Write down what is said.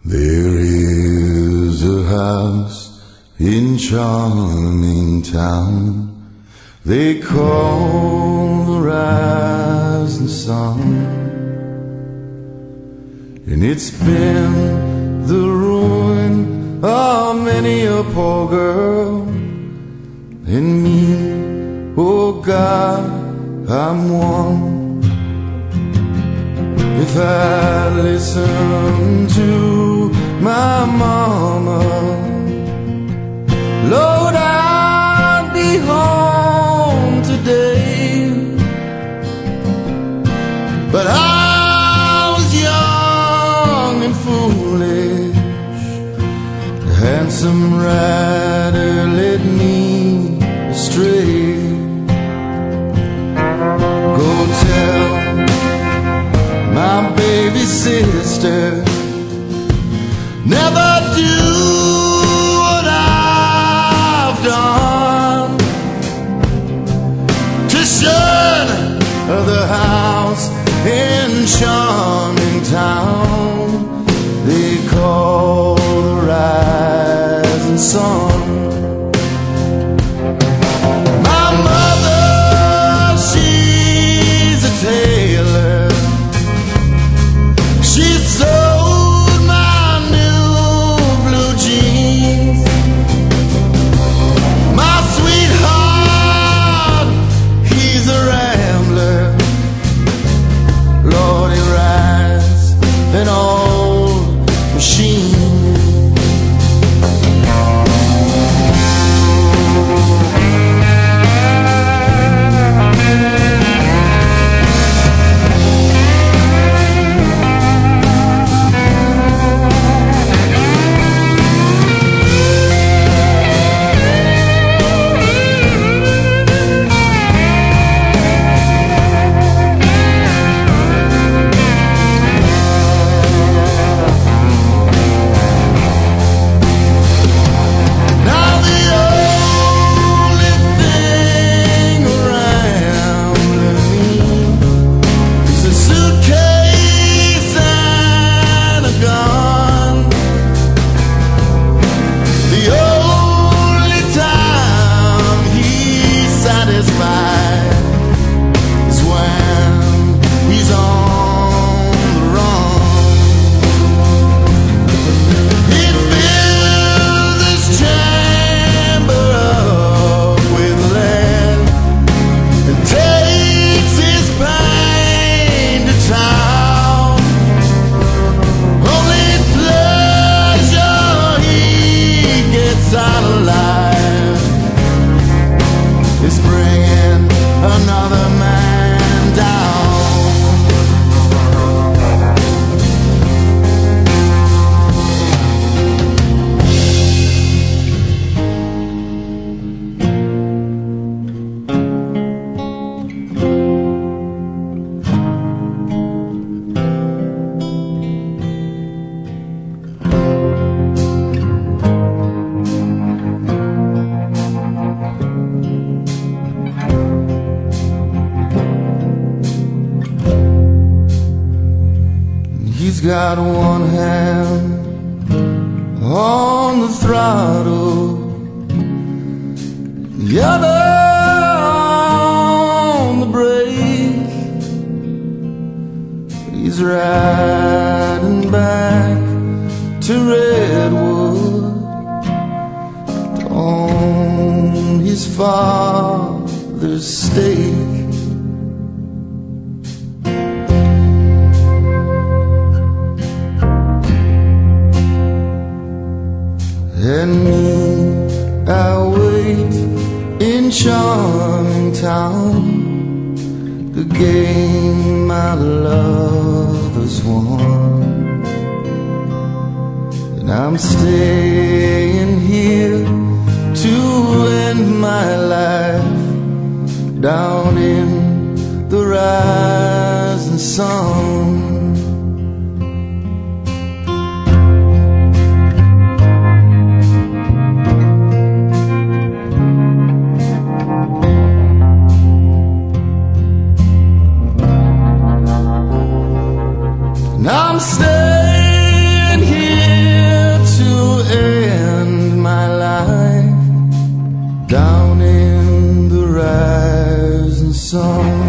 There is a house in charming town they call the rising sun, and it's been the ruin of many a poor girl, and me, oh God, I'm one. If I listen to my mama, Lord, I'd be home today. But I was young and foolish, the handsome rider led me astray. Go tell my baby sister, never do what I've done, to shun the house in charming town they call the rising sun. My mother, she's a tailor. She sold my new blue jeans. My sweetheart, he's a rambler. Lord, he rides an old machine. He's got one hand on the throttle, the other on the brake. He's riding back to Redwood on his father's stake. And me, I wait in charming town, the game my love has won. And I'm staying here to end my life down in the rising sun. I'm staying here song.